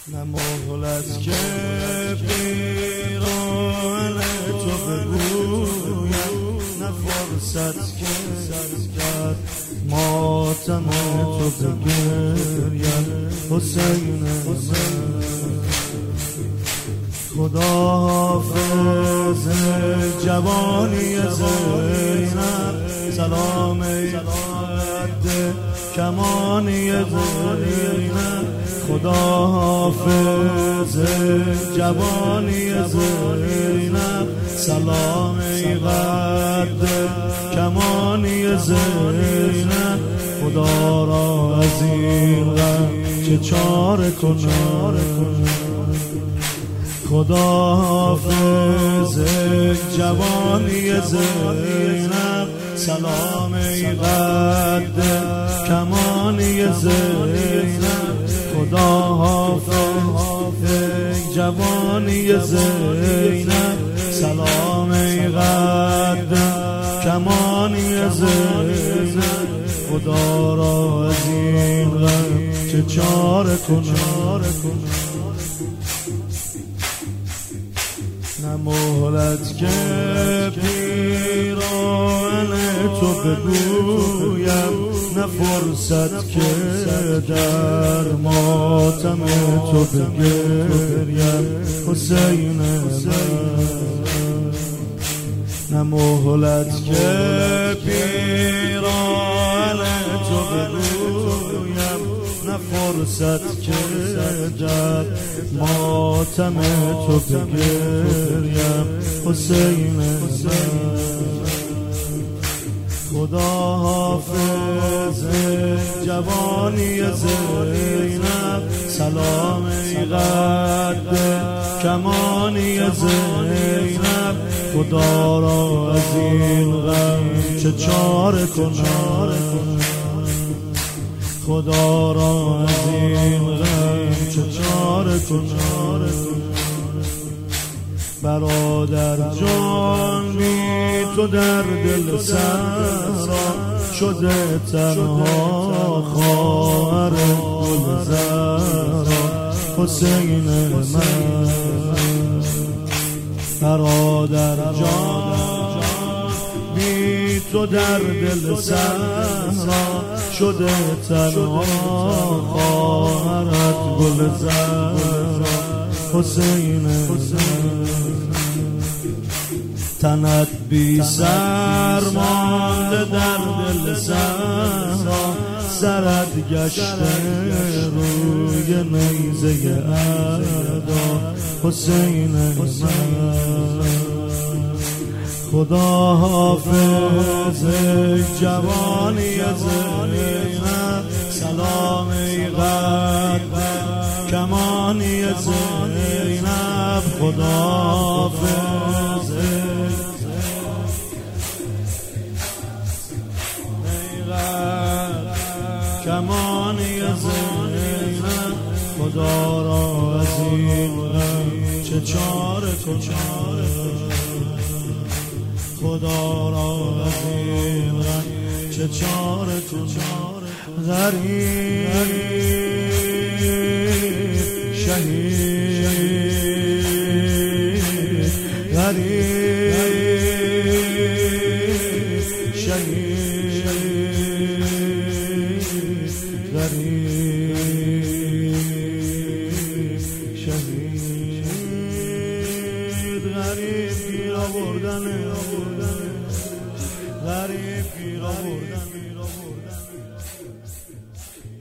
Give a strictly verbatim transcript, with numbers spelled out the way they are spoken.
نه مهلت که پیران تو بگویم، نه فرصت که کرد ماتم تو بگریم. حسین خدا حافظ جوانی زینب، سلام ای قد کمانی زینب. خدا حافظ جوانی زینب، سلام ای قد کمانی زینب. خدا را از این غم چه چاره کنم، خدا حافظ جوانی زینب، سلام ای قد کمانی زینب. خدا حافظ جوانی زینب، سلام ای قد کمانی زینب. خدا را از این غم چه چاره کنم، نه مهلت که پیران تو بگویم، نه فرصت که در ماتم تو بگریم. حسین نه مهلت که پیران تو بگویم، نه فرصت که در ماتم تو بگریم. حسین خدا حافظ جوانی زینب، سلام ای قد کمانی زینب. خدا را از این غم چه چاره کنم، خدا را از این غم چه چاره کنم. برادر جان بی تو در دل سرا شده تنها خواهر گلزارا. حسین من برادر جان بی تو در دل سرا شده تنها خواهرت گلزارا. حسین تنت بی سر مانده در دل صحرا، سرت گشته روی نیزه اعدا. حسین خدا حافظ جوانی زینب، سلام ای قد کمانی زینب. خدا حافظ کمانی زینب. خدا را از این غم چه چاره کنم، خدا را از این غم چه چاره کنم. غریب شهید، غریب شهید، غریب شهید. غریب گیر آوردن، غریب گیر آوردن.